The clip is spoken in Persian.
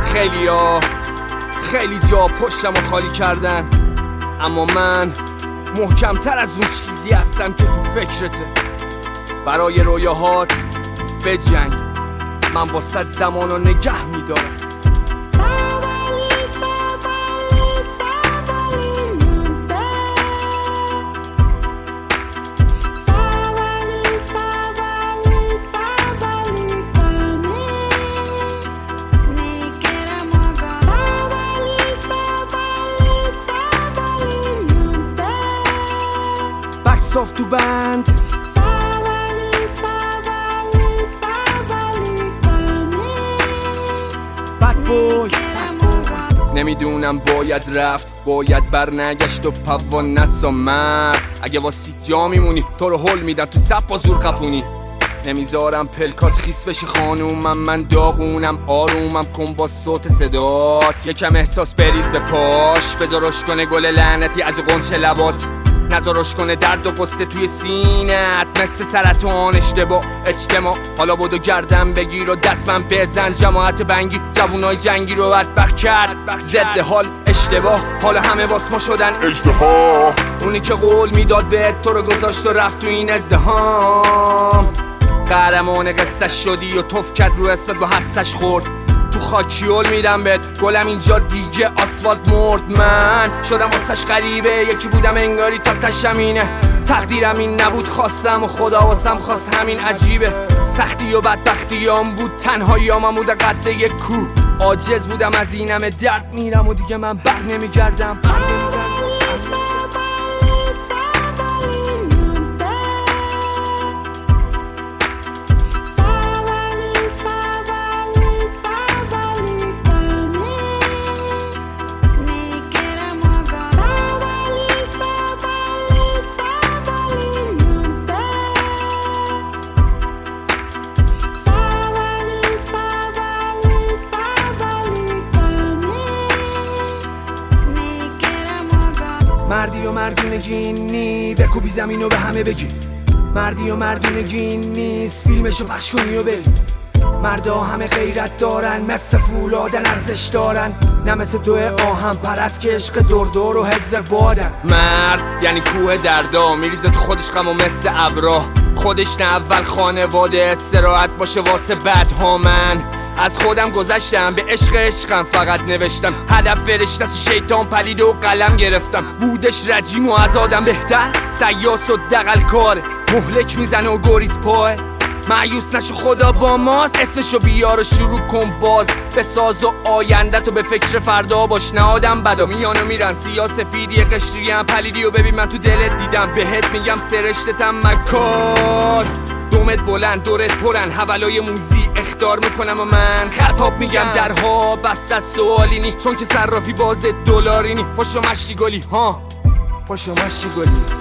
خیلی جا پشتم رو خالی کردن، اما من محکمتر از اون چیزی هستم که تو فکرته. برای رویاهات بجنگ، من با 100 زمان رو نگه میدارم. صاف تو بند بد بوی نمیدونم باید رفت، باید برنگشت و پوان نسا مرد. اگه واسه جا میمونی تو رو هل میدم تو سب با زور قپونی. نمیذارم پلکات خیس بشه خانومم، من داغونم آرومم کن با صوت صدات. یکم احساس بریز به پاش، بذارش کنه گل لعنتی از قنچه لبات. نذارش کنه درد و قصه توی سینت مثل سرطان اشتباه اجتماع. حالا بدو گردم بگیر و دست من بزن، جماعت بنگی جوونای جنگی رو بدبخت کرد. ضد حال اشتباه، حالا همه واس ما شدن اژدها. اونی که قول میداد بهت تو رو گذاشت و رفت تو این ازدهام. قهرمان قصه شدی و توف کرد رو اسمت با حسش خورد. تو خاکیول میدم بهت گلم اینجا دیگه آسفالت مرد. من شدم واسش غریبه، یکی بودم انگاری تا تشمینه. تقدیرم این نبود خواستم و خدا واسم خواست همین عجیبه. سختی و بدبختیام بود، تنهاییام بود قد یک کوه. عاجز بودم از این همه درد میرم و دیگه من بر نمیگردم. مردی و مردونگی این نی، بکوبی زمین و به همه بگی. مردی و مردونگی این نیست، فیلمشو پخش کنی و بری. مردا همه غیرت دارن، مثل فولادن ارزش دارن، نه مثل دو آهن پرست که عشق دور و حزب بادن. مرد یعنی کوه دردا، میریزه تو خودش غم و مثل ابرا. خودش نه اول خانواده استراحت باشه واسه بعدها. من از خودم گذشتم به عشقم، فقط نوشتم هدف فرشته شیطان پلید و قلم گرفتم. بودش رجیم و از آدم بهتر، سیاس و دقل کاره، مهلک میزنه و گریز پاه. مایوس نشو خدا با ماست، اسمشو بیار و شروع کن باز. به ساز و آینده تو به فکر فردا باش، نه آدم بدا میان و میرن. سیاسفیدی قشری هم پلیدی و ببین من تو دلت دیدم. بهت میگم سرشتتم مکار، دومت بلند دورت پرن، حولای موزی اختار میکنم و من خطاب میگم. درها بست از سوالینی، چون که صرافی باز دلارینی. پاشو مشتی گلی ها، پاشو مشتی گلی.